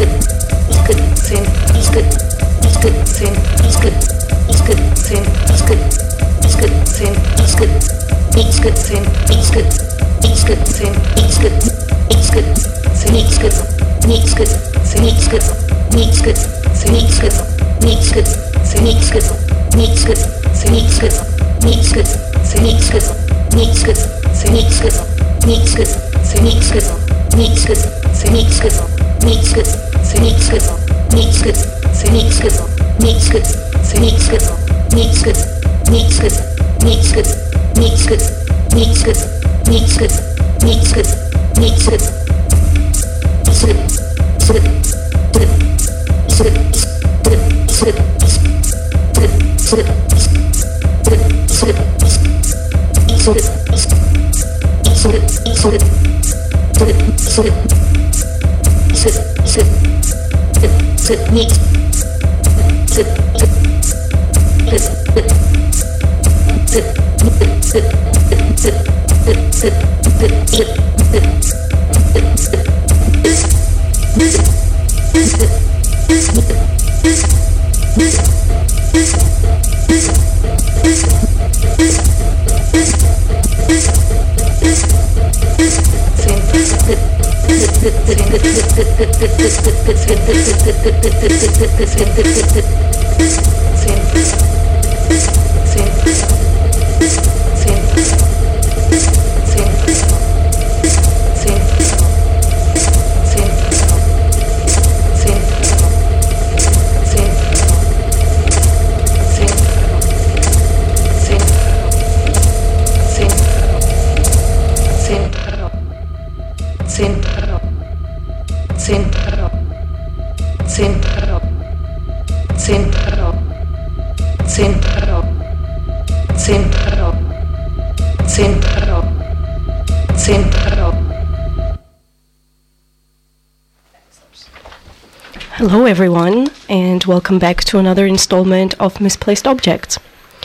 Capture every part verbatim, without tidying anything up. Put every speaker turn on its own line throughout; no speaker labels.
Hello everyone, and welcome back to another installment of Misplaced Objects.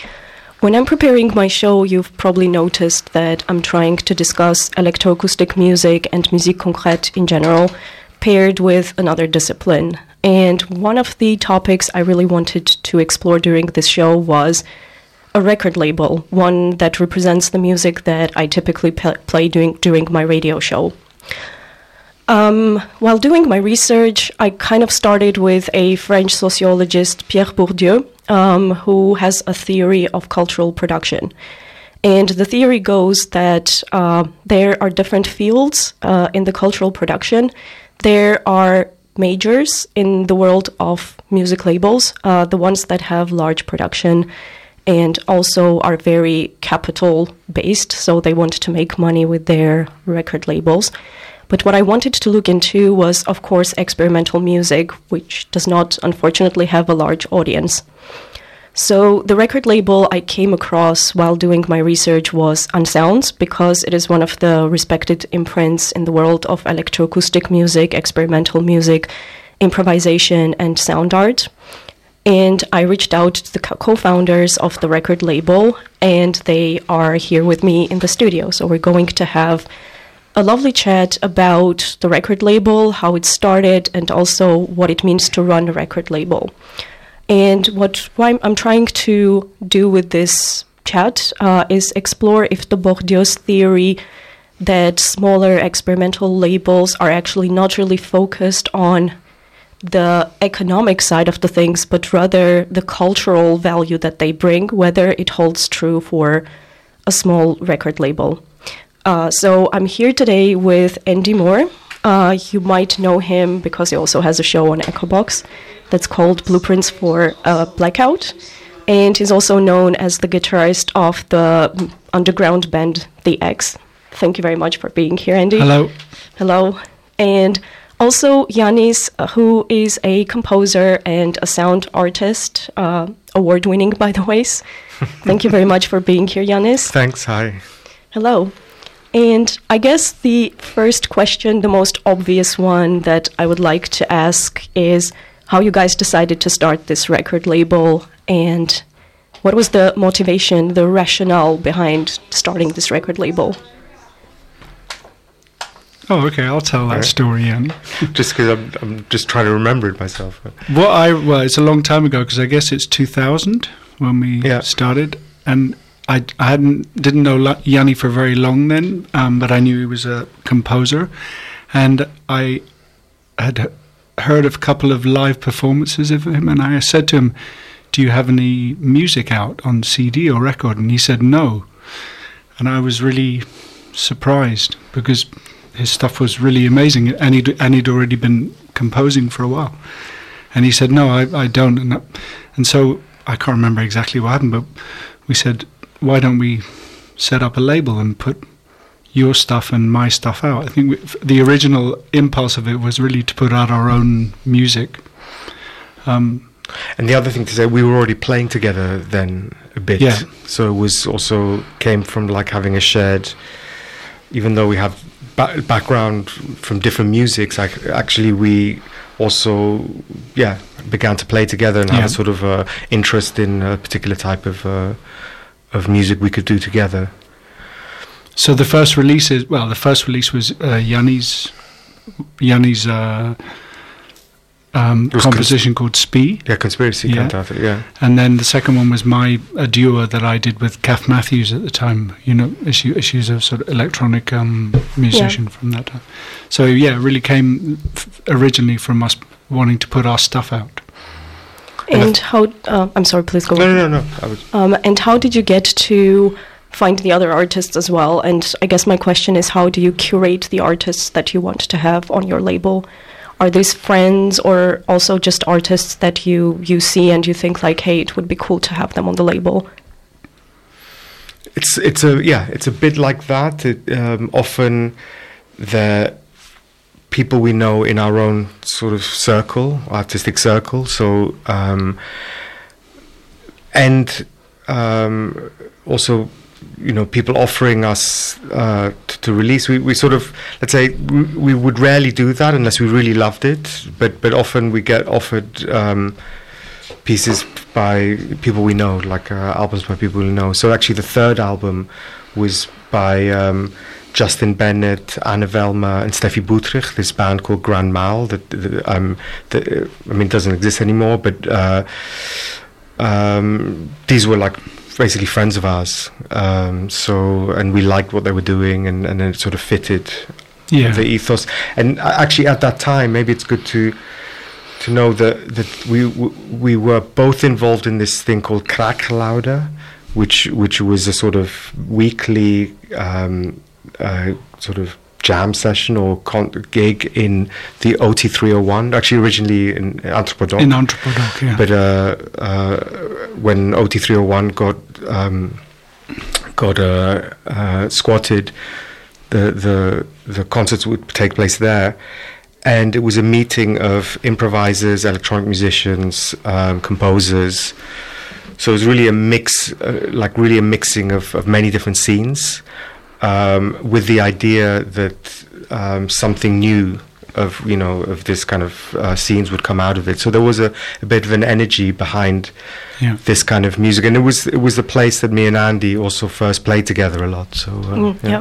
When I'm preparing my show, you've probably noticed that I'm trying to discuss electroacoustic music and musique concrète in general, paired with another discipline. And one of the topics I really wanted to explore during this show was a record label, one that represents the music that I typically pe- play during, during my radio show. Um, while doing my research, I kind of started with a French sociologist, Pierre Bourdieu, um, who has a theory of cultural production. And the theory goes that uh, there are different fields uh, in the cultural production. There are majors in the world of music labels, uh, the ones that have large production and also are very capital-based, so they want to make money with their record labels. But what I wanted to look into was, of course, experimental music, which does not, unfortunately, have a large audience. So the record label I came across while doing my research was Unsounds, because it is one of the respected imprints in the world of electroacoustic music, experimental music, improvisation, and sound art. And I reached out to the co-founders of the record label, and they are here with me in the studio. So we're going to have a lovely chat about the record label, how it started, and also what it means to run a record label. And what I'm trying to do with this chat uh, is explore if the Bourdieu's theory that smaller experimental labels are actually not really focused on the economic side of the things, but rather the cultural value that they bring, whether it holds true for a small record label. Uh, so I'm here today with Andy Moore. Uh, you might know him because he also has a show on EchoBox that's called Blueprints for a Blackout. And he's also known as the guitarist of the underground band The X. Thank you very much for being here, Andy.
Hello.
Hello. And also Yannis, uh, who is a composer and a sound artist, uh, award-winning, by the way. Thank you very much for being here, Yannis.
Thanks, hi.
Hello. And I guess the first question, the most obvious one that I would like to ask is how you guys decided to start this record label and what was the motivation, the rationale behind starting this record label?
Oh, okay. I'll tell that right. story, Yanni.
Just because I'm, I'm just trying to remember it myself.
Well, I well, it's a long time ago because I guess it's two thousand when we yeah. started, and I I hadn't didn't know Yanni for very long then, um, but I knew he was a composer, and I had heard of a couple of live performances of him, and I said to him, "Do you have any music out on C D or record?" And he said no, and I was really surprised because his stuff was really amazing, and he'd, and he'd already been composing for a while. And he said, no, I, I don't. And, that, and so I can't remember exactly what happened, but we said, why don't we set up a label and put your stuff and my stuff out? I think we, the original impulse of it was really to put out our own music. Um,
and the other thing to say, we were already playing together then a bit.
Yeah.
So it was also came from like having a shared, even though we have ba- background from different musics, like actually we also, yeah, began to play together and yeah. have a sort of uh, interest in a particular type of uh, of music we could do together.
So the first release is, well, the first release was uh, Yanni's, Yanni's uh, um, composition cons- called Spee.
Yeah, Conspiracy
yeah.
Cantata, yeah.
And then the second one was my a duo that I did with Kath Matthews at the time, you know, issue, issues of sort of electronic um, musician yeah. from that time. So yeah, it really came f- originally from us wanting to put our stuff out.
And how, uh, I'm sorry, please go
no,
on.
No, no, no. I was
um, and how did you get to find the other artists as well? And I guess my question is, how do you curate the artists that you want to have on your label? Are these friends or also just artists that you, you see and you think like, hey, it would be cool to have them on the label?
It's it's a yeah, it's a bit like that. It, um, often the people we know in our own sort of circle, artistic circle. So um, and um, also, you know, people offering us uh, t- to release. We, we sort of, let's say, we, we would rarely do that unless we really loved it. But but often we get offered um, pieces by people we know, like uh, albums by people we know. So actually, the third album was by um, Justin Bennett, Anne Velma, and Steffi Boutrich. This band called Grand Mal. That, that um, that, I mean, doesn't exist anymore. But uh, um, these were like basically friends of ours, um, so and we liked what they were doing, and, and it sort of fitted
yeah.
the ethos. And actually, at that time, maybe it's good to to know that that we w- we were both involved in this thing called Kraakgeluiden, which which was a sort of weekly um, uh, sort of jam session or con- gig in the O T three oh one, actually originally in Anthropodoc.
In Anthropodoc, yeah.
But uh, uh, when O T three oh one got um, got uh, uh, squatted, the, the the concerts would take place there, and it was a meeting of improvisers, electronic musicians, um, composers. So it was really a mix, uh, like really a mixing of, of many different scenes. Um, with the idea that um, something new of you know of this kind of uh, scenes would come out of it. So there was a, a bit of an energy behind
yeah.
this kind of music, and it was it was the place that me and Andy also first played together a lot. So uh,
mm,
yeah.
yeah.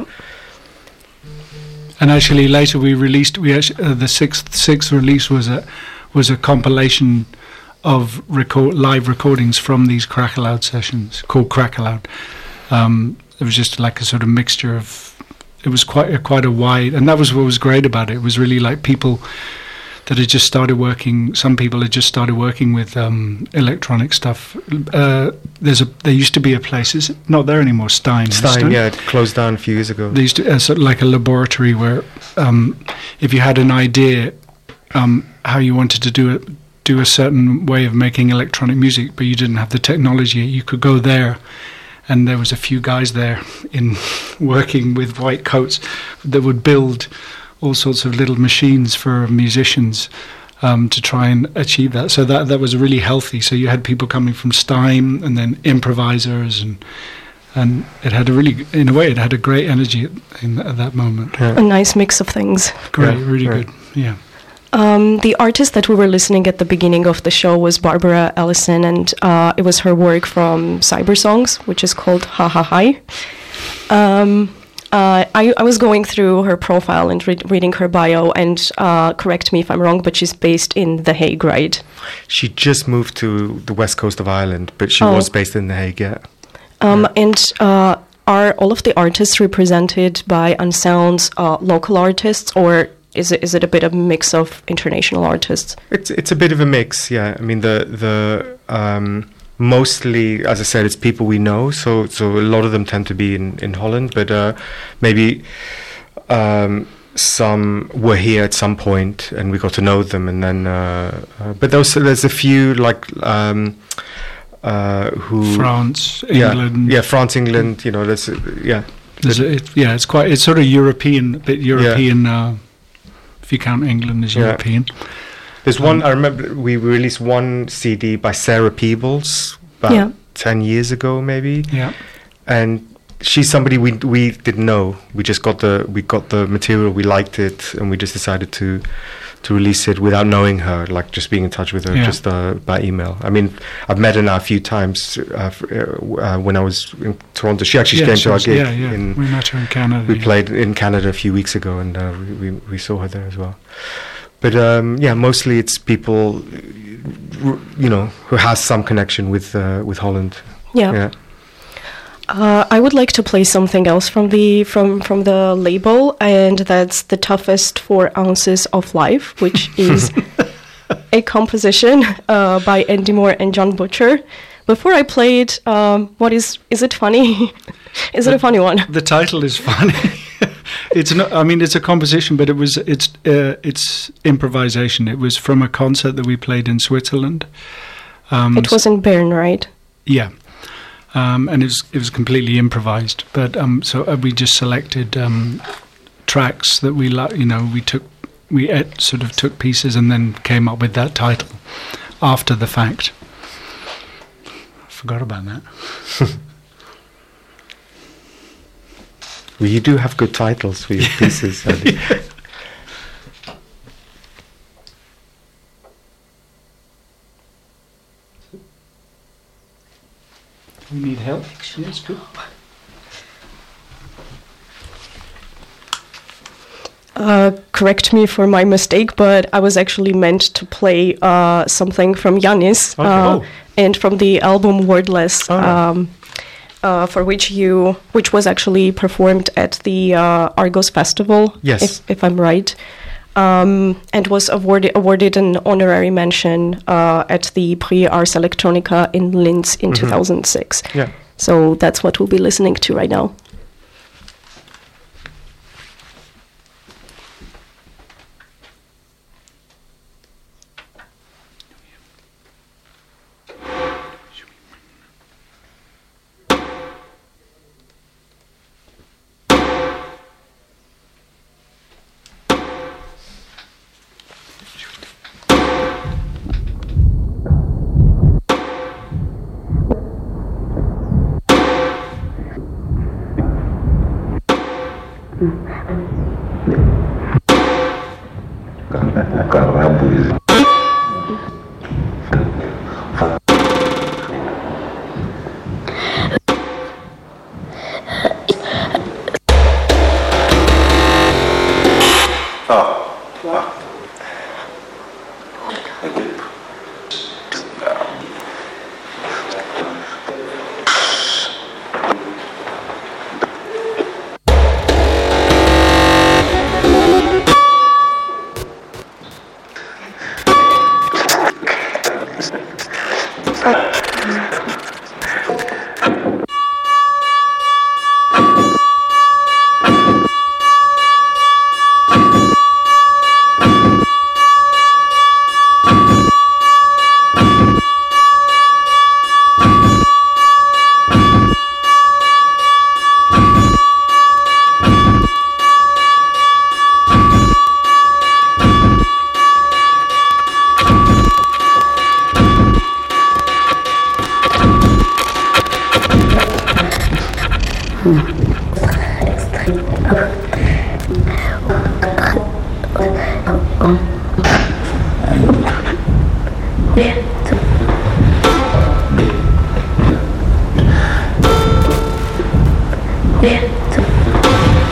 And actually later we released we actually, uh, the sixth sixth release was a was a compilation of record live recordings from these Kraakgeluiden sessions called Kraakgeluiden. Um, It was just like a sort of mixture of. It was quite a, quite a wide, and that was what was great about it. It was really like people that had just started working. Some people had just started working with um, electronic stuff. Uh, there's a there used to be a place. Is it not there anymore? Stein.
Stein,
Stein?
yeah, it closed down a few years ago.
They used to uh, sort of like a laboratory where, um, if you had an idea, um, how you wanted to do it, do a certain way of making electronic music, but you didn't have the technology, you could go there. And there was a few guys there in working with white coats that would build all sorts of little machines for musicians um, to try and achieve that. So that that was really healthy. So you had people coming from Stein and then improvisers, and and it had a really, in a way, it had a great energy at, in, at that moment.
Yeah.
A nice mix of things.
Great,
yeah,
really
right.
good. Yeah.
Um, the artist that we were listening at the beginning of the show was Barbara Ellison, and uh, it was her work from Cybersongs, which is called Ha Ha Hi. Um, Uh, I, I was going through her profile and re- reading her bio, and uh, correct me if I'm wrong, but she's based in The Hague, right?
She just moved to the west coast of Ireland, but she oh. was based in The Hague, yeah.
Um,
yeah.
And uh, are all of the artists represented by Unsound's uh, local artists, or is it is it a bit of a mix of international artists?
It's it's a bit of a mix, yeah. I mean, the the um, mostly, as I said, it's people we know. So so a lot of them tend to be in in Holland, but uh, maybe um, some were here at some point, and we got to know them, and then. Uh, uh, but there's there's a few like. Um, uh, who
France,
yeah,
England,
yeah, France, England. You know, that's uh, yeah,
there's a, it, yeah. It's quite. It's sort of European, a bit European. Yeah. Uh, if you count England as yeah. European.
There's um, one. I remember we released one C D by Sarah Peebles about
yeah.
ten years ago, maybe.
Yeah,
and she's somebody we we didn't know. We just got the we got the material. We liked it, and we just decided to. to release it without knowing her, like just being in touch with her yeah. just uh, by email. I mean, I've met her now a few times uh, uh, when I was in Toronto. She actually
yeah,
came to our gig.
Yeah, yeah.
In,
we met her in Canada.
We
yeah.
played in Canada a few weeks ago, and uh, we, we we saw her there as well. But um, yeah, mostly it's people, you know, who has some connection with uh, with Holland.
Yeah.
yeah.
Uh, I would like to play something else from the from, from the label, and that's The Toughest Four Ounces of Life, which is a composition uh, by Andy Moore and John Butcher. Before I play it, um, what is is it funny? is
the,
it a funny one?
The title is funny. It's not. I mean, it's a composition, but it was it's uh, it's improvisation. It was from a concert that we played in Switzerland. Um,
it was in Bern, right?
Yeah. Um, and it was it was completely improvised, but um, so uh, we just selected um, tracks that we like. You know, we took we ed- sort of took pieces and then came up with that title after the fact. I forgot about that.
Well, you do have good titles for your pieces. yeah.
We need help. Yes, good.
Uh, correct me for my mistake, but I was actually meant to play uh, something from Yannis,
okay.
uh,
oh.
and from the album Wordless,
oh.
um, uh, for which you, which was actually performed at the uh, Argos Festival.
Yes,
if, if I'm right. Um, and was awarded awarded an honorary mention uh, at the Prix Ars Electronica in Linz in mm-hmm. two thousand six.
Yeah.
So that's what we'll be listening to right now.
Yeah.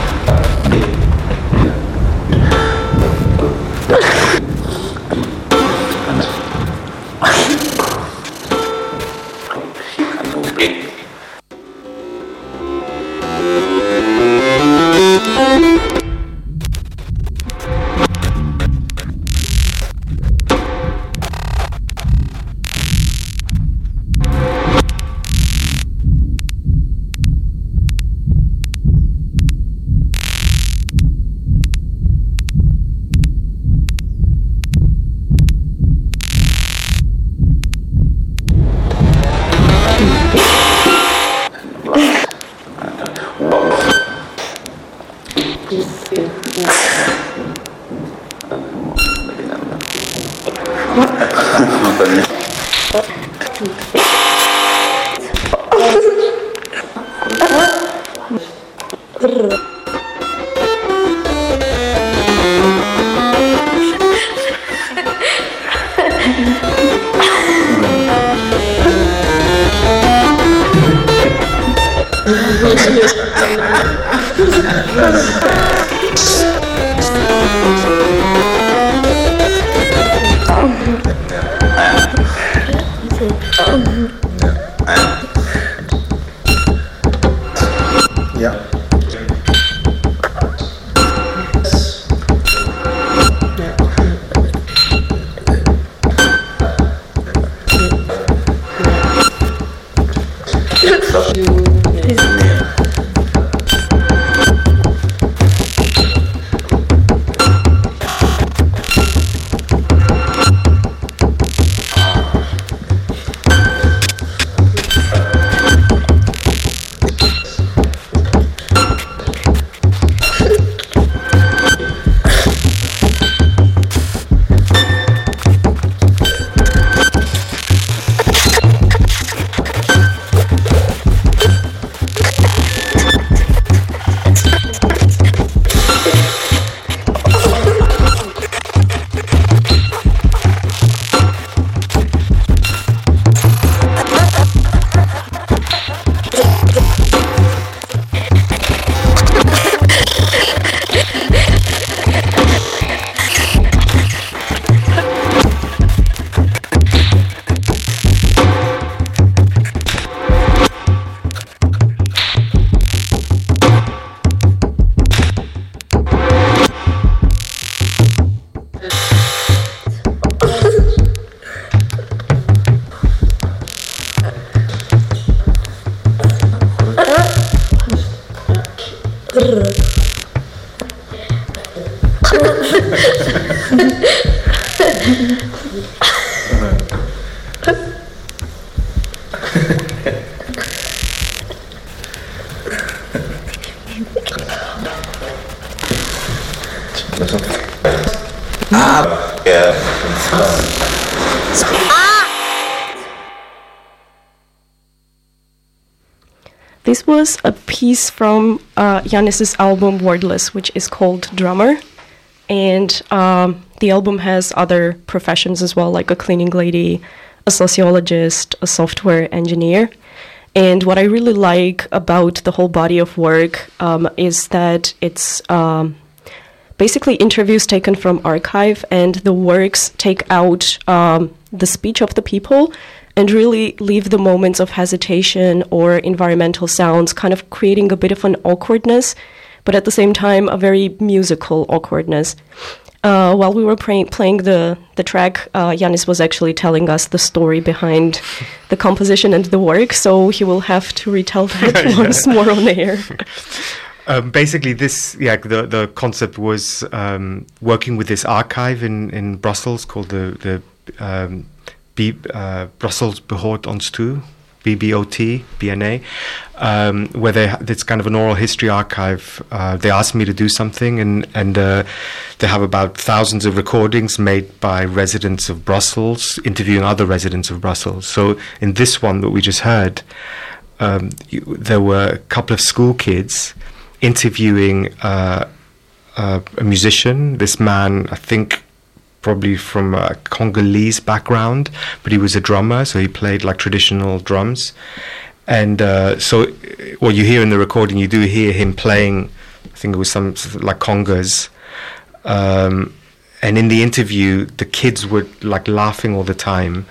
This was a piece from uh, Yannis's album Wordless, which is called Drummer. And um, the album has other professions as well, like a cleaning lady, a sociologist, a software engineer. And what I really like about the whole body of work um, is that it's um, basically interviews taken from archive, and the works take out um, the speech of the people and really leave the moments of hesitation or environmental sounds, kind of creating a bit of an awkwardness, but at the same time, a very musical awkwardness. Uh, while we were play- playing the, the track, uh, Yannis was actually telling us the story behind the composition and the work, so he will have to retell that yeah. once more on air.
Um, basically, this yeah the the concept was um, working with this archive in, in Brussels called the the um, B, uh, Brussels Behoort ons Toe, B B O T, B N A, um, where they ha- it's kind of an oral history archive. Uh, they asked me to do something, and and uh, they have about thousands of recordings made by residents of Brussels interviewing other residents of Brussels. So in this one that we just heard, um, you, there were a couple of school kids interviewing uh, uh, a musician. This man, I think, probably from a Congolese background, but he was a drummer, so he played like traditional drums. And uh, so what you hear in the recording, you do hear him playing, I think it was some like congas. Um, and in the interview, the kids were like laughing all the time.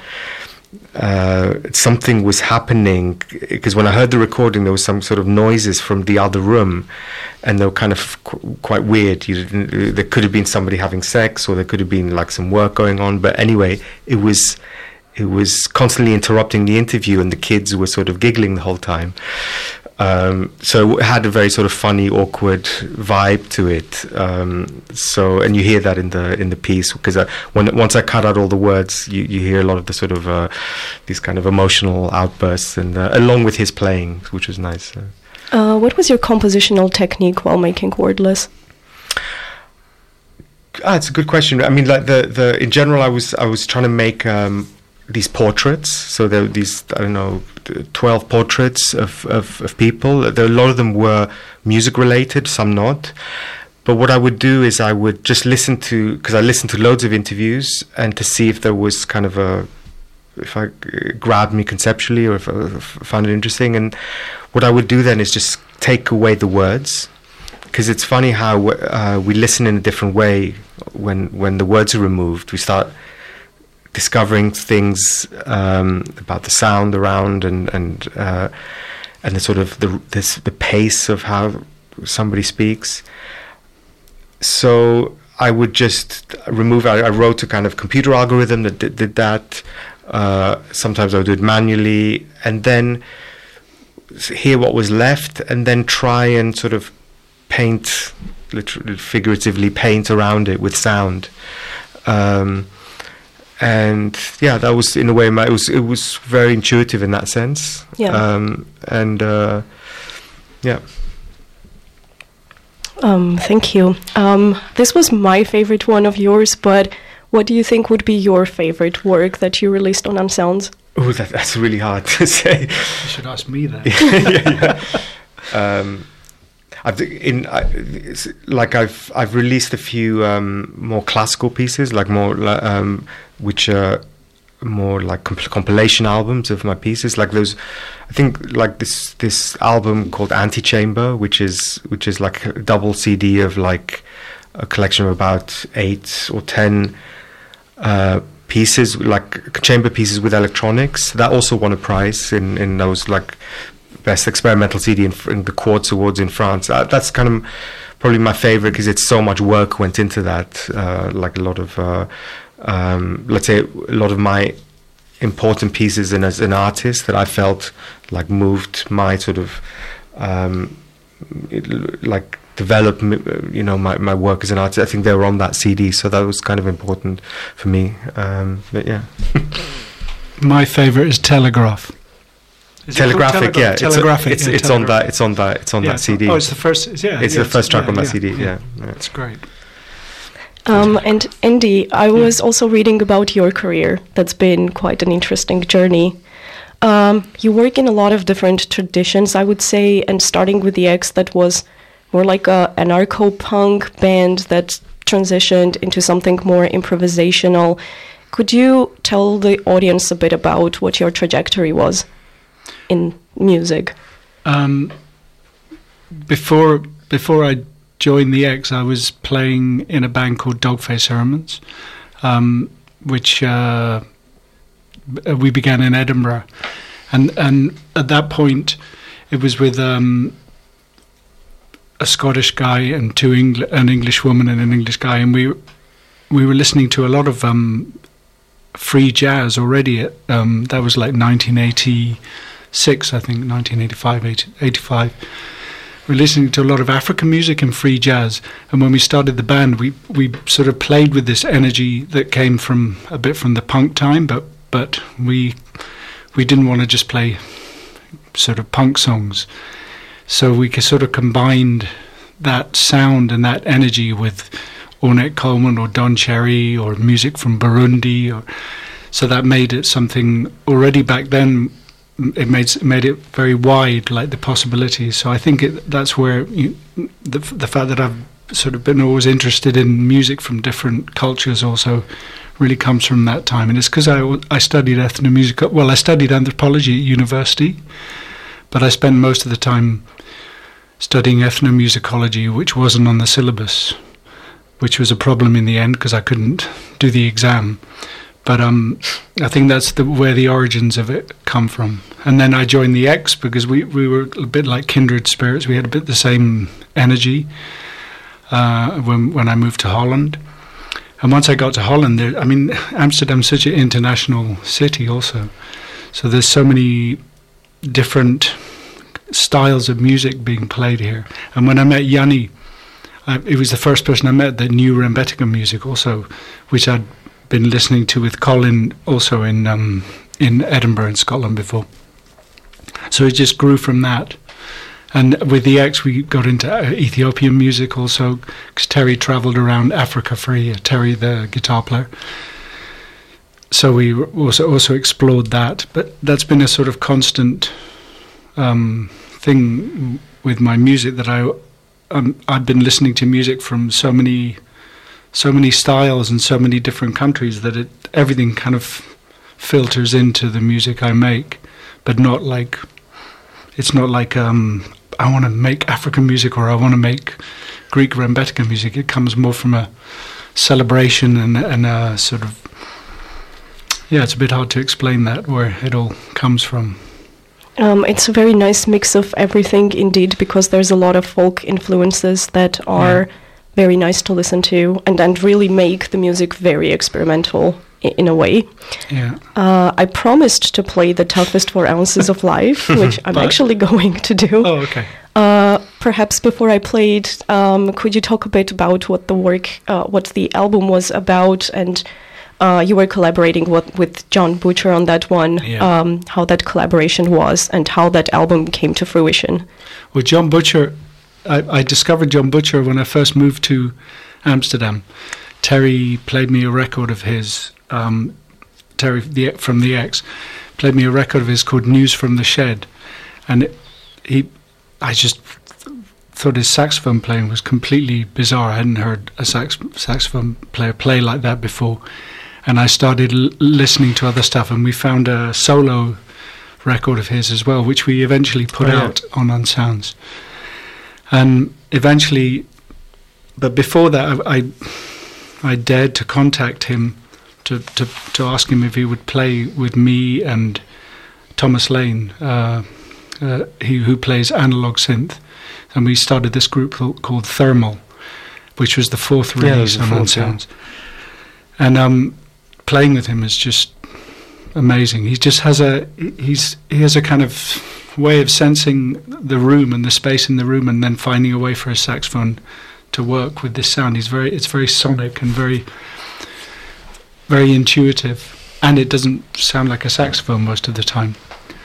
Uh, something was happening, because when I heard the recording, there was some sort of noises from the other room, and they were kind of qu- quite weird. You didn't, there could have been somebody having sex, or there could have been like some work going on. But anyway, it was it was constantly interrupting the interview, and the kids were sort of giggling the whole time. Um, so it had a very sort of funny, awkward vibe to it. Um, so, and you hear that in the in the piece, because uh, when once I cut out all the words, you, you hear a lot of the sort of uh, these kind of emotional outbursts, and uh, along with his playing, which was nice. Uh,
uh, what was your compositional technique while making Wordless?
ah, it's a good question. I mean, like the, the in general, I was I was trying to make um, these portraits. So there were these, I don't know, twelve portraits of, of, of people. There, a lot of them were music related, some not. But what I would do is I would just listen to, because I listened to loads of interviews, and to see if there was kind of a, if I grabbed me conceptually, or if I, if I found it interesting. And what I would do then is just take away the words, because it's funny how uh, we listen in a different way when when the words are removed. We start discovering things um, about the sound around, and and uh, and the sort of the this the pace of how somebody speaks. So I would just remove. I, I wrote a kind of computer algorithm that did, did that. Uh, sometimes I would do it manually, and then hear what was left, and then try and sort of paint, literally, figuratively paint around it with sound. Um, and yeah, that was in a way my, it was it was very intuitive in that sense.
Yeah.
Um, and uh, yeah.
Um, thank you. Um, this was my favorite one of yours, but what do you think would be your favorite work that you released on Unsounds?
Oh, that, that's really hard to say.
You should ask me that.
yeah, yeah. Um, I've in I, like I've I've released a few um, more classical pieces, like more um, which are more like comp- compilation albums of my pieces. Like those, I think like this this album called Antechamber, which is which is like a double C D of like a collection of about eight or ten uh, pieces, like chamber pieces with electronics. That also won a prize in in those like best experimental C D in, in the Quartz Awards in France. Uh, that's kind of probably my favorite, because it's so much work went into that. Uh, like a lot of, uh, um, let's say, a lot of my important pieces, and as an artist that I felt like moved my sort of um, it, like develop, you know, my, my work as an artist. I think they were on that C D, so that was kind of important for me. Um, but yeah,
my favorite is Telegraph. Is
Telegraphic,
it
yeah,
Telegraphic,
it's,
yeah,
it's, it's on that, it's on that, it's on
yeah,
that C D.
Oh, it's the first, yeah,
it's
yeah,
the first track
yeah,
on that
yeah,
C D.
Yeah,
yeah, yeah.
It's great.
Um, and Andy, I was yeah. also reading about your career. That's been quite an interesting journey. Um, you work in a lot of different traditions, I would say, and starting with the X, that was more like a anarcho-punk band that transitioned into something more improvisational. Could you tell the audience a bit about what your trajectory was in music?
Um, before before I joined the X, I was playing in a band called Dogface Hermans, um, which uh, we began in Edinburgh, and and at that point, it was with um, a Scottish guy and two Engl- an English woman and an English guy, and we we were listening to a lot of um, free jazz already. At, um, that was like nineteen eighty-six, I think, nineteen eighty-five, eighty-five. We were listening to a lot of African music and free jazz, and when we started the band, we we sort of played with this energy that came from a bit from the punk time, but but we we didn't want to just play sort of punk songs, so we sort of combined that sound and that energy with Ornette Coleman or Don Cherry or music from Burundi, or so that made it something already back then. It made made it very wide, like the possibilities. So I think it, that's where you, the the fact that I've sort of been always interested in music from different cultures also really comes from that time. And it's because I I studied ethnomusic. Well, I studied anthropology at university, but I spent most of the time studying ethnomusicology, which wasn't on the syllabus, which was a problem in the end because I couldn't do the exam. But um, I think that's the, where the origins of it come from. And then I joined the X because we, we were a bit like kindred spirits. We had a bit the same energy uh, when when I moved to Holland. And once I got to Holland, there, I mean, Amsterdam's such an international city also. So there's so many different styles of music being played here. And when I met Yanni, I, it was the first person I met that knew Rembetika music also, which I'd been listening to with Colin also in um, in Edinburgh in Scotland before. So it just grew from that. And with the X, we got into Ethiopian music also, because Terry travelled around Africa for a year, Terry, the guitar player. So we also also explored that. But that's been a sort of constant um, thing with my music, that I, um, I've been listening to music from so many so many styles and so many different countries that it everything kind of filters into the music I make, but not like, it's not like um, I want to make African music or I want to make Greek Rembetika music. It comes more from a celebration and, and a sort of, yeah, it's a bit hard to explain that, where it all comes from.
Um, it's a very nice mix of everything, indeed, because there's a lot of folk influences that are yeah. very nice to listen to, and, and really make the music very experimental i- in a way.
Yeah.
Uh, I promised to play the toughest four ounces of life, which I'm actually going to do.
Oh, okay.
Uh, perhaps before I played, um, could you talk a bit about what the work, uh, what the album was about, and uh, you were collaborating with, with John Butcher on that one,
yeah.
um, how that collaboration was, and how that album came to fruition.
Well, John Butcher, I, I discovered John Butcher when I first moved to Amsterdam. Terry played me a record of his, um, Terry the, from the X, played me a record of his called News from the Shed, and it, he, I just th- thought his saxophone playing was completely bizarre. I hadn't heard a sax- saxophone player play like that before, and I started l- listening to other stuff, and we found a solo record of his as well, which we eventually put oh, out yeah. on Unsounds. And eventually, but before that, I, I, I dared to contact him to, to, to ask him if he would play with me and Thomas Lane, uh, uh, he who plays analog synth. And we started this group called, called Thermal, which was the fourth release yeah, on Unsounds. Yeah. And um, playing with him is just amazing. He just has a he's he has a kind of way of sensing the room and the space in the room, and then finding a way for a saxophone to work with this sound. He's very it's very sonic and very very intuitive, and it doesn't sound like a saxophone most of the time.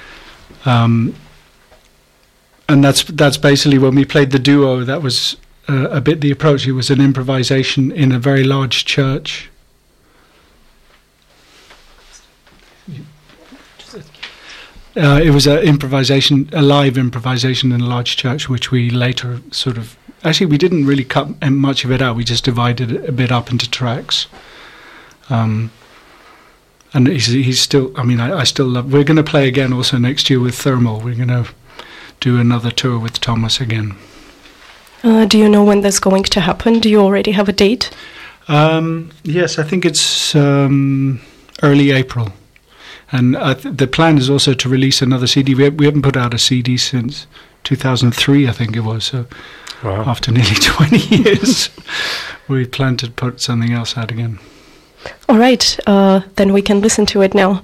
Um, and that's that's basically when we played the duo. That was uh, a bit the approach. It was an improvisation in a very large church. Uh, it was an improvisation, a live improvisation in a large church, which we later sort of... Actually, we didn't really cut much of it out. We just divided it a bit up into tracks. Um, and he's, he's still... I mean, I, I still love... We're going to play again also next year with Thermal. We're going to do another tour with Thomas again.
Uh, do you know when that's going to happen? Do you already have a date?
Um, yes, I think it's um, early April. And uh, th- the plan is also to release another C D. We, ha- we haven't put out a C D since two thousand three, I think it was. So wow. After nearly twenty years, we plan to put something else out again.
All right, uh, then we can listen to it now.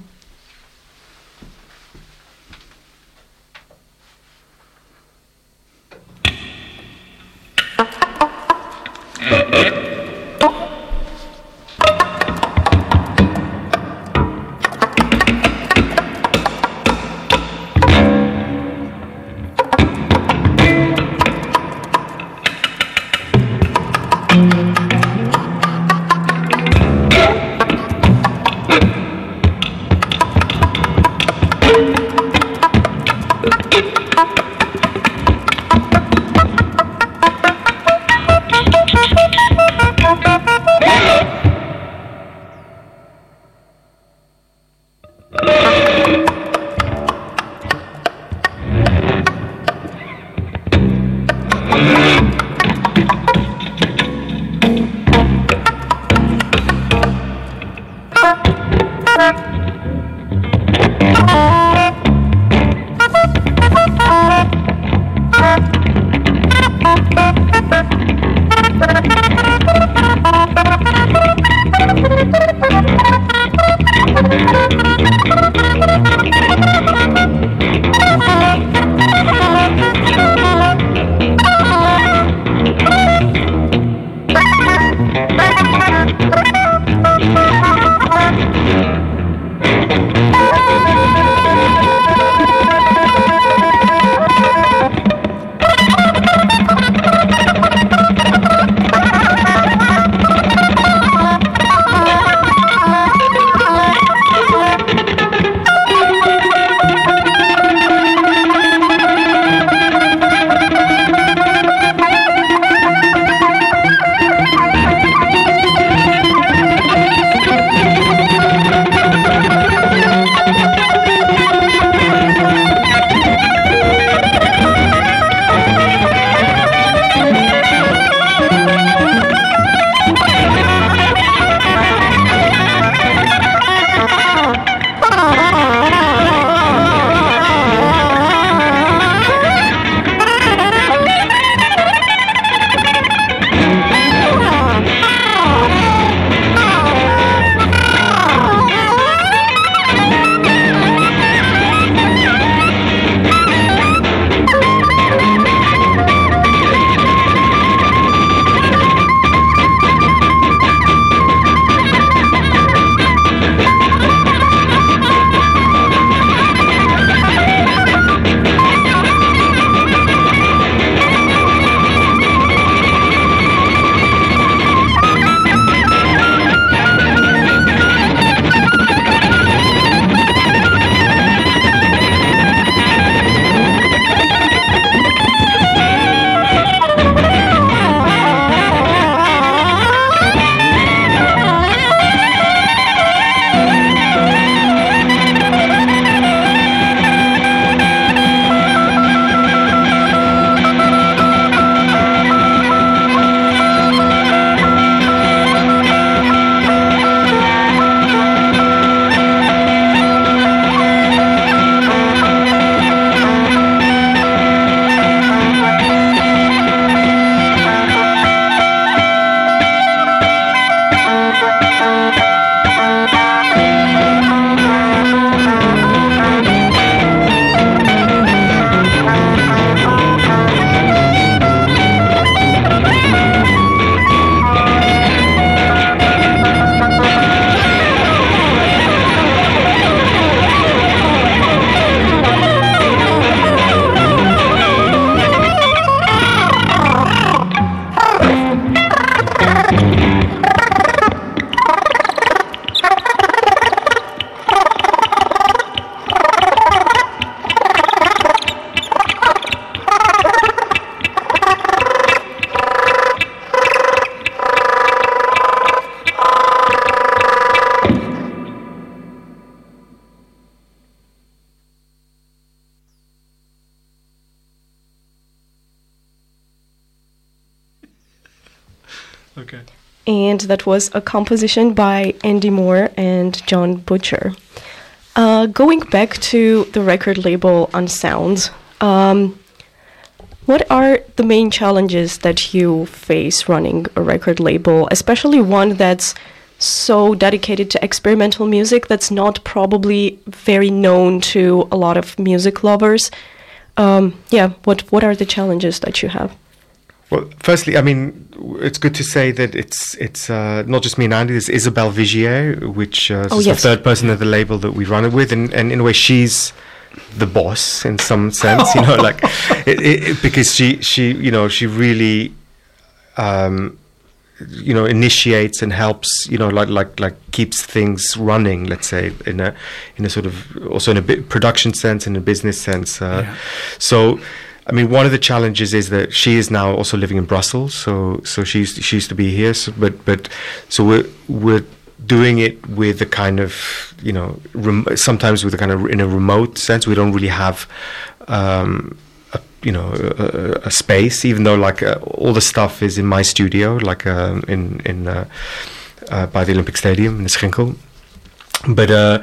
Okay.
And that was a composition by Andy Moore and John Butcher. Uh, going back to the record label Unsound, um, what are the main challenges that you face running a record label, especially one that's so dedicated to experimental music that's not probably very known to a lot of music lovers? Um, yeah, what what are the challenges that you have?
Well, firstly, I mean, it's good to say that it's it's uh, not just me and Andy. There's Isabelle Vigier, which uh,
oh,
is
yes.
the third person of the label that we run it with, and, and in a way, she's the boss in some sense, you know, like it, it, because she she you know she really um, you know initiates and helps, you know, like like like keeps things running. Let's say in a in a sort of also in a bit production sense, in a business sense. Uh,
yeah.
So. I mean, one of the challenges is that she is now also living in Brussels, so so she used to, she used to be here, so, but but so we're we're doing it with a kind of, you know, rem- sometimes with a kind of in a remote sense. We don't really have, um, a, you know, a, a space, even though like uh, all the stuff is in my studio, like uh, in in uh, uh, by the Olympic Stadium in the Schinkel. But uh,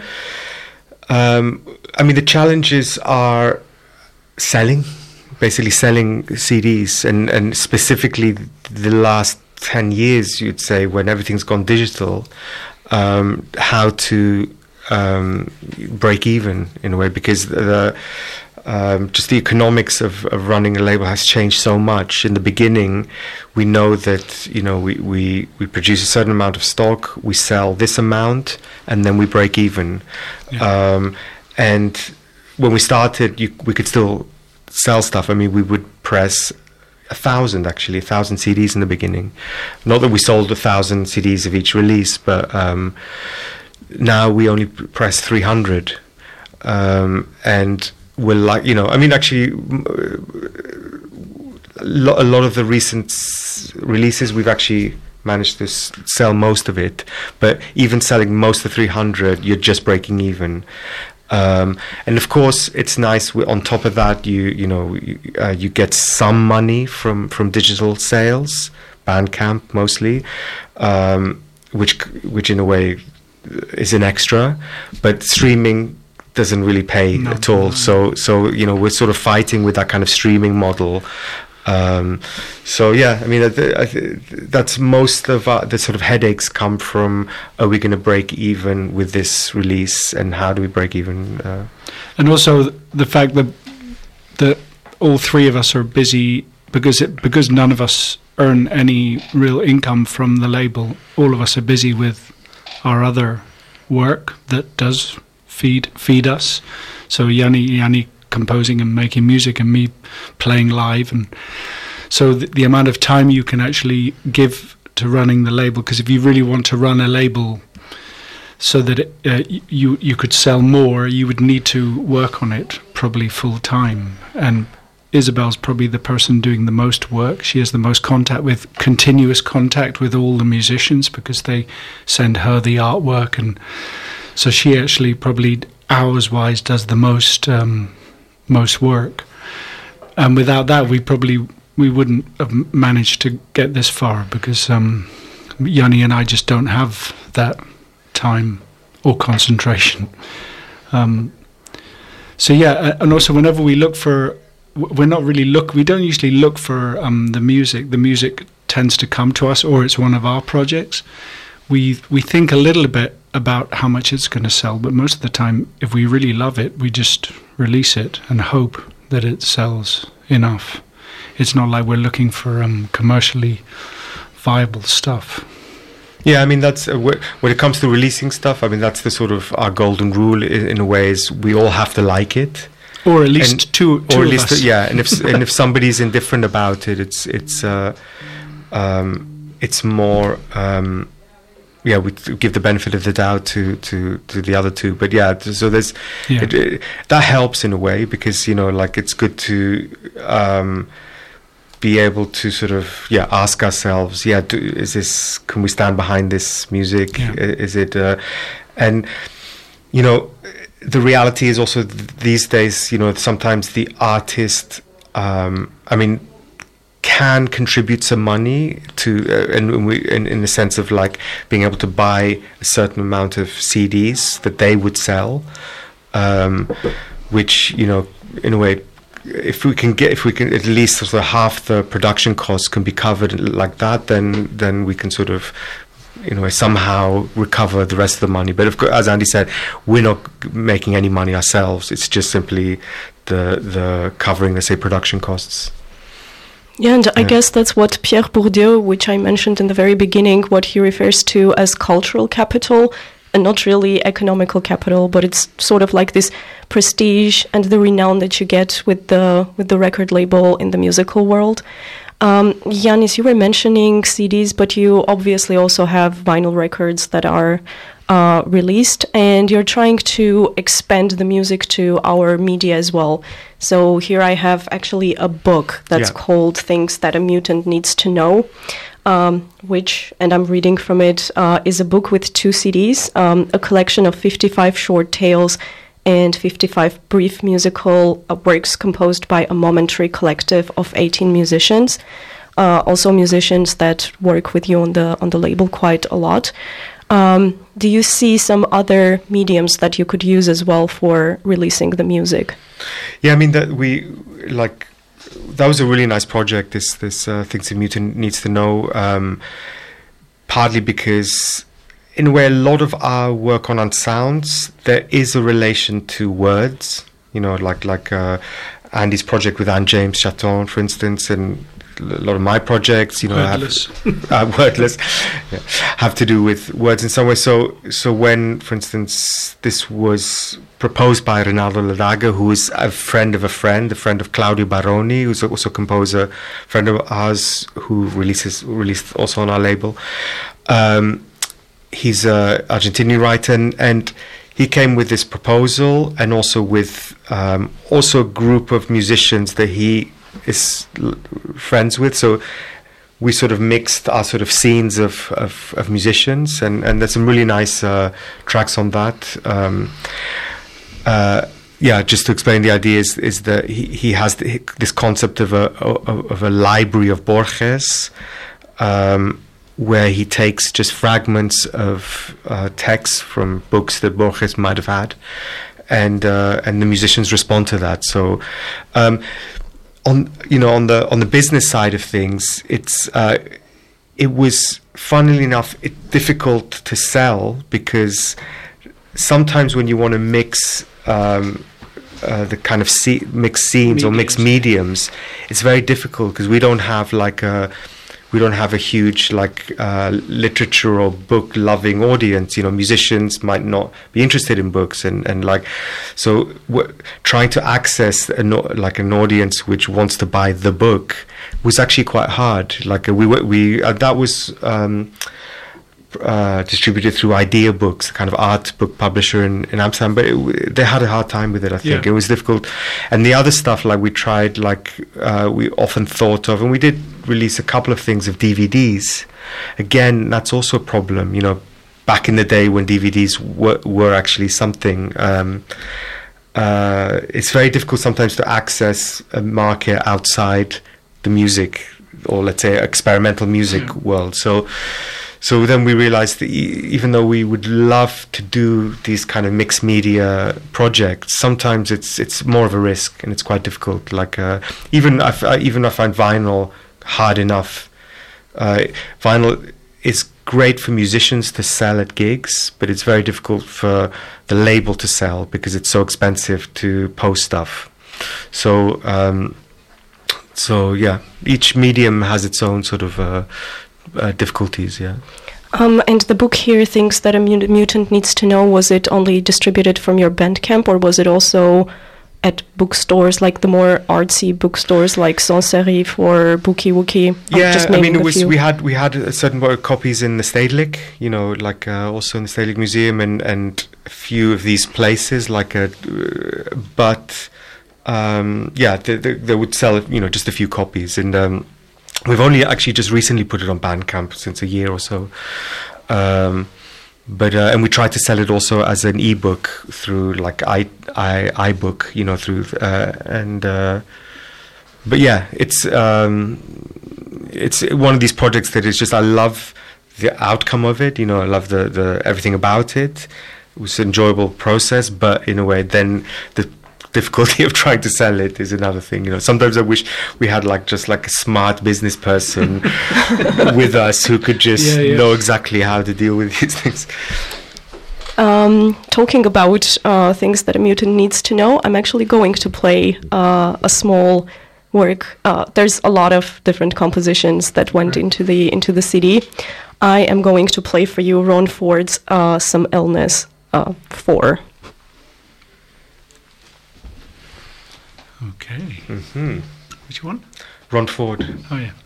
um, I mean, the challenges are selling. Basically selling C Ds, and, and specifically the last ten years, you'd say, when everything's gone digital, um, how to um, break even in a way, because the um, just the economics of, of running a label has changed so much. In the beginning, we know that, you know, we, we, we produce a certain amount of stock, we sell this amount, and then we break even. Yeah. Um, and when we started, you, we could still sell stuff. I mean, we would press a thousand, actually, a thousand C Ds in the beginning. Not that we sold a thousand C Ds of each release, but um, now we only p- press three hundred. Um, and we're like, you know, I mean, actually, a lot of the recent s- releases, we've actually managed to s- sell most of it. But even selling most of the three hundred, you're just breaking even. Um, and of course, it's nice. W- on top of that, you you know you, uh, you get some money from, from digital sales, Bandcamp mostly, um, which which in a way is an extra. But streaming doesn't really pay no, at all. No. So so you know we're sort of fighting with that kind of streaming model. Um, so yeah, I mean I th- I th- that's most of our, the sort of headaches come from, are we going to break even with this release, and how do we break even? Uh,
and also the fact that that all three of us are busy because it, because none of us earn any real income from the label. All of us are busy with our other work that does feed feed us. So Yanni Yanni. composing and making music, and me playing live, and so the, the amount of time you can actually give to running the label, because if you really want to run a label so that it, uh, you you could sell more, you would need to work on it probably full time. And Isabelle's probably the person doing the most work. She has the most contact with continuous contact with all the musicians, because they send her the artwork, and so she actually probably hours wise does the most um, most work. And without that, we probably we wouldn't have managed to get this far, because um, Yanni and I just don't have that time or concentration. Um, so yeah, and also whenever we look for, we're not really look. We don't usually look for um, the music. The music tends to come to us, or it's one of our projects. We we think a little bit about how much it's going to sell, but most of the time, if we really love it, we just release it and hope that it sells enough. It's not like we're looking for um, commercially viable stuff.
Yeah, I mean, that's uh, wh- when it comes to releasing stuff, I mean, that's the sort of our golden rule in, in a way, is we all have to like it.
Or at least
and,
two, two
or at
of
least
us.
Uh, yeah, and if and if somebody's indifferent about it, it's it's uh, um, it's more um, yeah, we give the benefit of the doubt to, to, to the other two. But yeah, so there's
yeah.
it, it, that helps in a way, because you know, like it's good to um, be able to sort of yeah ask ourselves, yeah, do, is this, can we stand behind this music?
Yeah.
Is it uh, and you know. The reality is also th- these days, you know, sometimes the artist, um, I mean, can contribute some money to, uh, and we, in, in the sense of like being able to buy a certain amount of C Ds that they would sell, um, which, you know, in a way, if we can get, if we can at least sort of half the production costs can be covered like that, then then we can sort of, you know, somehow recover the rest of the money. But of course, as Andy said, we're not making any money ourselves. It's just simply the the covering, let's say, production costs.
Yeah, and I
yeah.
guess that's what Pierre Bourdieu, which I mentioned in the very beginning, what he refers to as cultural capital, and not really economical capital, but it's sort of like this prestige and the renown that you get with the with the record label in the musical world. Um, Yanis, you were mentioning C Ds, but you obviously also have vinyl records that are uh, released, and you're trying to expand the music to our media as well. So here I have actually a book that's yeah. called Things That a Mutant Needs to Know, um, which, and I'm reading from it, uh, is a book with two C Ds, um, a collection of fifty-five short tales and fifty-five brief musical uh, works composed by a momentary collective of eighteen musicians, uh, also musicians that work with you on the on the label quite a lot. Um, do you see some other mediums that you could use as well for releasing the music?
Yeah, I mean that we like that was a really nice project. This this uh, Things a Mutant Needs to Know, um, partly because, in a way, a lot of our work on sounds, there is a relation to words, you know, like like uh, Andy's project with Anne James Chaton, for instance, and a lot of my projects, you know,
wordless,
have, uh, wordless, yeah, have to do with words in some way. So, so when, for instance, this was proposed by Rinaldo Ladaga, who is a friend of a friend, a friend of Claudio Baroni, who's also a composer, friend of ours, who releases released also on our label. Um, He's an Argentinian writer, and, and he came with this proposal, and also with um, also a group of musicians that he is l- friends with. So we sort of mixed our sort of scenes of, of, of musicians, and, and there's some really nice uh, tracks on that. Um, uh, yeah, just to explain the idea is, is that he, he has the, this concept of a of a library of Borges. Um, where he takes just fragments of uh, texts from books that Borges might have had, and uh, and the musicians respond to that. So, um, on you know on the on the business side of things, it's uh, it was funnily enough it, difficult to sell, because sometimes when you want to mix um, uh, the kind of se- mixed scenes mediums. or mixed mediums, it's very difficult because we don't have like a We don't have a huge like uh, literature or book loving audience. You know, musicians might not be interested in books, and, and like so w- trying to access an, like an audience which wants to buy the book was actually quite hard. Like uh, we we uh, that was um, uh, distributed through Idea Books, kind of art book publisher in, in Amsterdam, but it, they had a hard time with it. I think yeah. it was difficult, and the other stuff like we tried, like uh, we often thought of, and we did release a couple of things of D V Ds. Again, that's also a problem. You know, back in the day when D V Ds were, were actually something, um, uh, it's very difficult sometimes to access a market outside the music, or let's say experimental music yeah. world. So, so then we realized that e- even though we would love to do these kind of mixed media projects, sometimes it's it's more of a risk, and it's quite difficult. Like uh, even I f- even I find vinyl hard enough. Uh, vinyl is great for musicians to sell at gigs, but it's very difficult for the label to sell because it's so expensive to post stuff. So, um, so yeah, each medium has its own sort of uh, uh, difficulties. Yeah.
Um, and the book here, Things That a Mut- Mutant Needs to Know, was it only distributed from your Bandcamp, or was it also at bookstores, like the more artsy bookstores like Sans Serif or Bookie Wookie?
Yeah, I mean, it was we had we had a certain number of copies in the Stedelijk, you know, like uh, also in the Stedelijk Museum, and, and a few of these places, like a, uh, but um, yeah, they, they, they would sell, you know, just a few copies, and um, we've only actually just recently put it on Bandcamp since a year or so. Um, But uh, and we tried to sell it also as an ebook through like i i iBook, you know, through uh, and uh, but yeah, it's um, it's one of these projects that is just, I love the outcome of it. You know, I love the, the everything about it. It was an enjoyable process, but in a way, then the difficulty of trying to sell it is another thing. You know, sometimes I wish we had like just like a smart business person with us who could just yeah, yeah. know exactly how to deal with these things.
Um, talking about uh, things that a mutant needs to know, I'm actually going to play uh, a small work. Uh, there's a lot of different compositions that went right. into the into the C D. I am going to play for you Ron Ford's uh, Some Illness uh, four.
Okay.
Mm-hmm.
Which one?
Ron Ford.
Oh, yeah.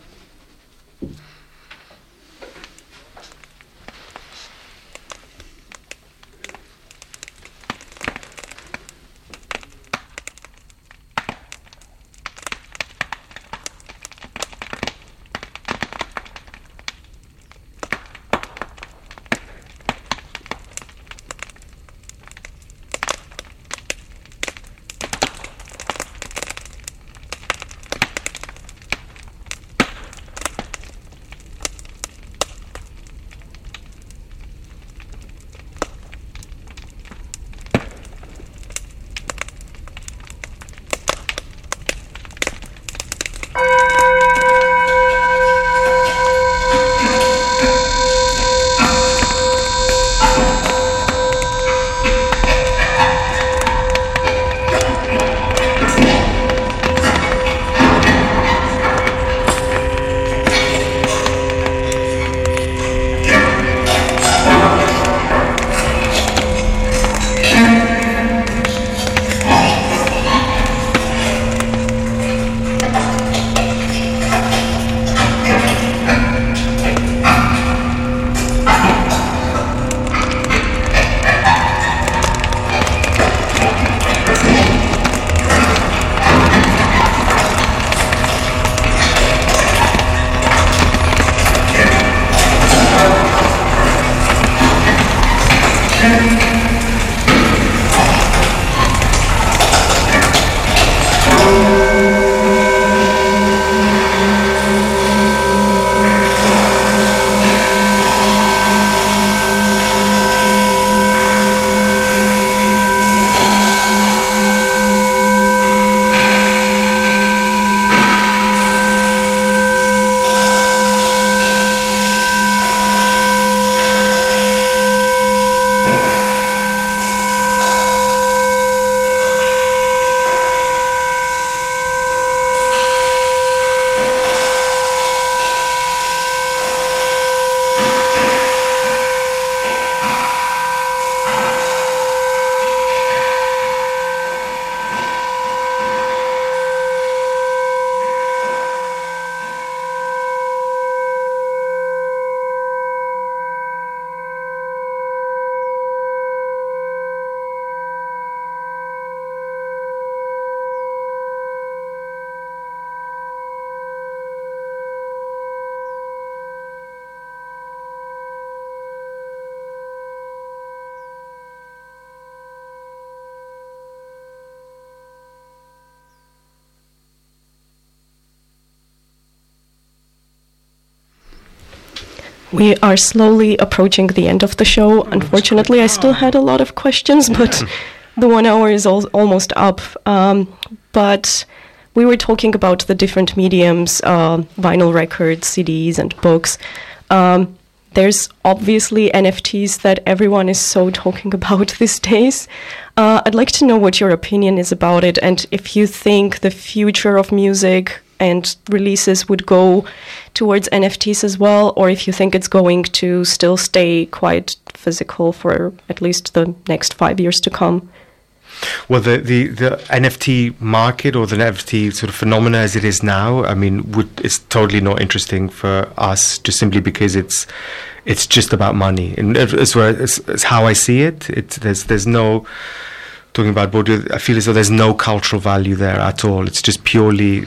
We are slowly approaching the end of the show. Oh, unfortunately, I still had a lot of questions, but the one hour is al- almost up. Um, but we were talking about the different mediums, uh, vinyl records, C Ds, and books. Um, there's obviously N F Ts that everyone is so talking about these days. Uh, I'd like to know what your opinion is about it, and if you think the future of music and releases would go towards N F Ts as well, or if you think it's going to still stay quite physical for at least the next five years to come.
Well, the, the, the N F T market or the N F T sort of phenomena as it is now, I mean, would, it's totally not interesting for us, just simply because it's it's just about money. And it's, it's, it's how I see it. It's, there's there's no, talking about Bourdieu, I feel as though there's no cultural value there at all. It's just purely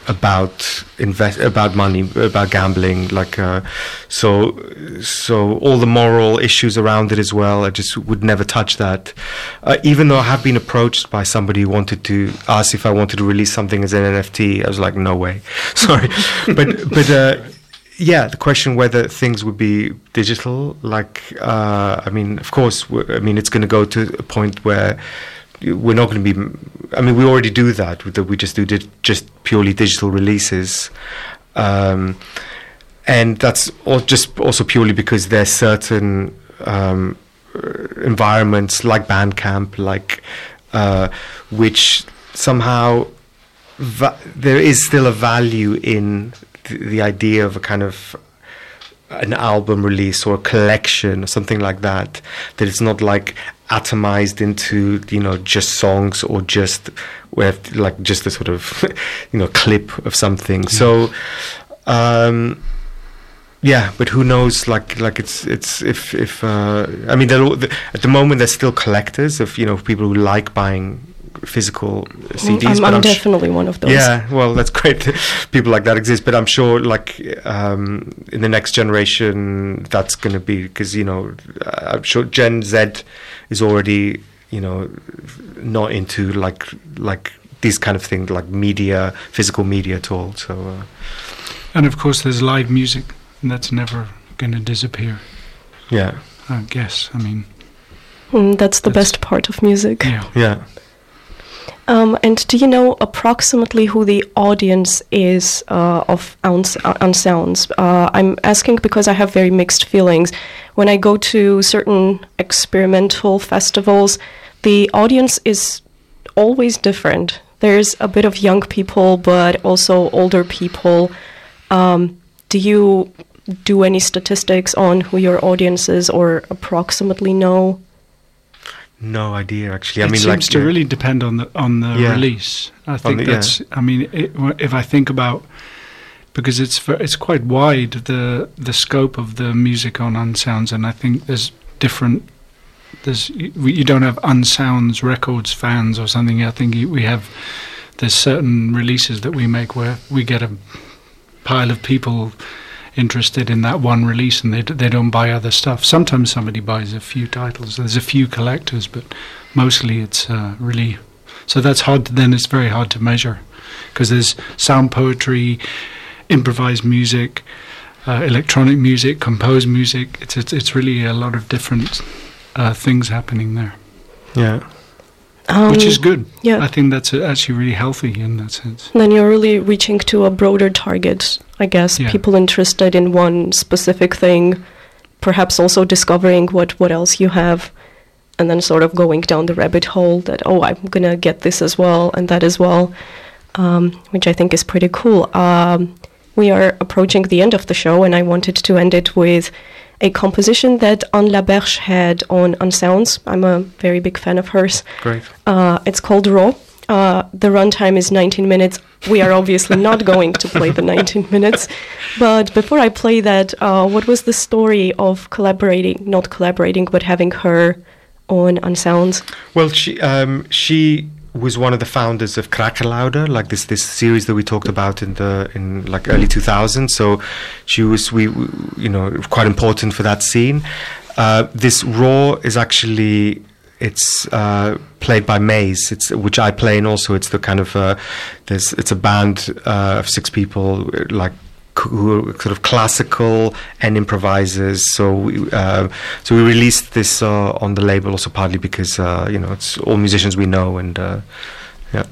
about invest about money, about gambling, like uh, so so all the moral issues around it as well. I just would never touch that, uh, even though I have been approached by somebody who wanted to ask if I wanted to release something as an N F T. I was like, no way, sorry, but but. Uh, Yeah, the question whether things would be digital, like, uh, I mean, of course, I mean, it's going to go to a point where we're not going to be, I mean, we already do that, we just do di- just purely digital releases. Um, and that's all just also purely because there's certain um, environments like Bandcamp, like, uh, which somehow va- there is still a value in the idea of a kind of an album release or a collection or something like that, that it's not like atomized into, you know, just songs or just where like just a sort of you know clip of something. Mm. So um yeah, but who knows, like like it's it's if if uh I mean, at the moment there's still collectors of, you know, people who like buying physical C Ds.
I'm,
but
I'm
I'm
definitely sh- one of those.
Yeah, well, that's great. People like that exist, but I'm sure, like, um, in the next generation, that's going to be, because, you know, I'm sure Gen Z is already, you know, not into like like these kind of things, like media, physical media at all. So, uh,
and of course, there's live music, and that's never going to disappear.
Yeah,
I guess. I mean,
mm, that's the that's, best part of music.
Yeah,
yeah.
Um, and do you know approximately who the audience is uh, of Unsounds? Uh, I'm asking because I have very mixed feelings. When I go to certain experimental festivals, the audience is always different. There's a bit of young people, but also older people. Um, do you do any statistics on who your audience is, or approximately know?
No idea, actually. I
it
mean,
seems
like,
to
yeah.
really depend on the on the
yeah.
release. I think
the,
that's.
Yeah.
I mean, it, if I think about, because it's for, it's quite wide, the the scope of the music on Unsounds, and I think there's different. There's you, you don't have Unsounds Records fans or something. I think you, we have. There's certain releases that we make where we get a pile of people interested in that one release, and they d- they don't buy other stuff. Sometimes somebody buys a few titles. There's a few collectors, but mostly it's uh, really. So that's hard. To, then it's very hard to measure, because there's sound poetry, improvised music, uh, electronic music, composed music. It's it's, it's really a lot of different uh, things happening there.
Yeah.
Um,
Which is good.
Yeah.
I think that's uh, actually really healthy in that sense.
Then you're really reaching to a broader target, I guess.
Yeah.
People interested in one specific thing, perhaps also discovering what, what else you have, and then sort of going down the rabbit hole that, oh, I'm going to get this as well and that as well, um, which I think is pretty cool. Um, we are approaching the end of the show, and I wanted to end it with a composition that Anne Laberge had on Unsounds. I'm a very big fan of hers.
Great.
Uh, it's called Raw. Uh, the runtime is nineteen minutes. We are obviously not going to play the nineteen minutes. But before I play that, uh, what was the story of collaborating, not collaborating, but having her on Unsounds?
Well, she um, she was one of the founders of Krakelauder, like this this series that we talked about in the in like early two thousands. So she was we, we you know quite important for that scene. Uh, this Raw is actually it's uh, played by Maze, it's which I play, and also it's the kind of uh, there's it's a band uh, of six people, like who are sort of classical and improvisers. So we, uh, so we released this uh, on the label also partly because uh, you know it's all musicians we know, and uh, yeah.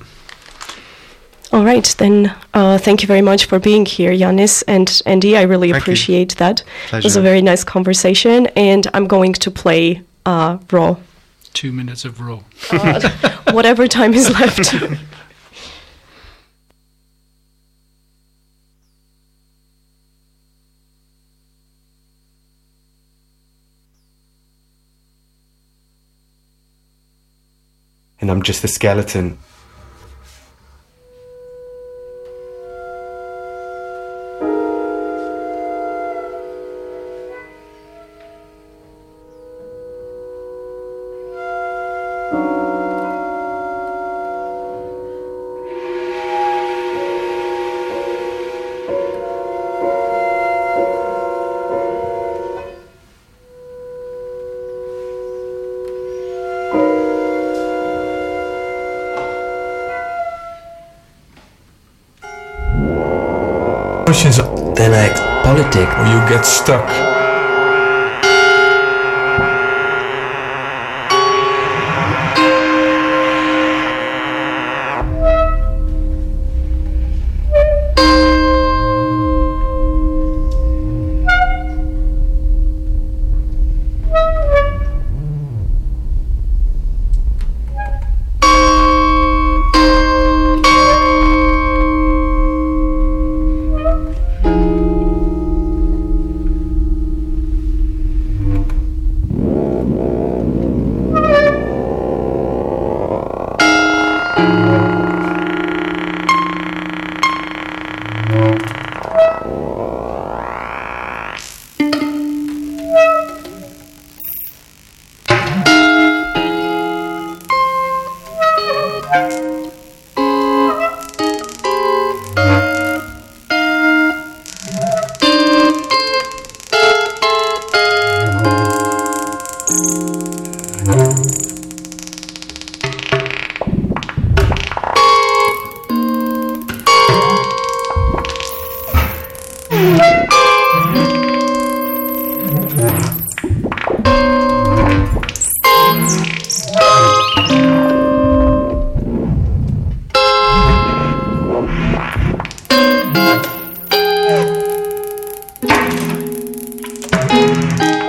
All right, then uh, thank you very much for being here, Yannis and Andy. I really
Thank
appreciate
you.
that.
Pleasure.
It was a very nice conversation, and I'm going to play uh, Raw.
Two minutes of Raw.
Uh, whatever time is left.
And I'm just a skeleton.
Emotions,
they're like politics,
or you get stuck.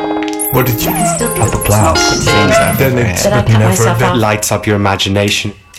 What did you
still drop a cloud?
Then it
Then I cut
never
myself
that
out.
lights up your imagination.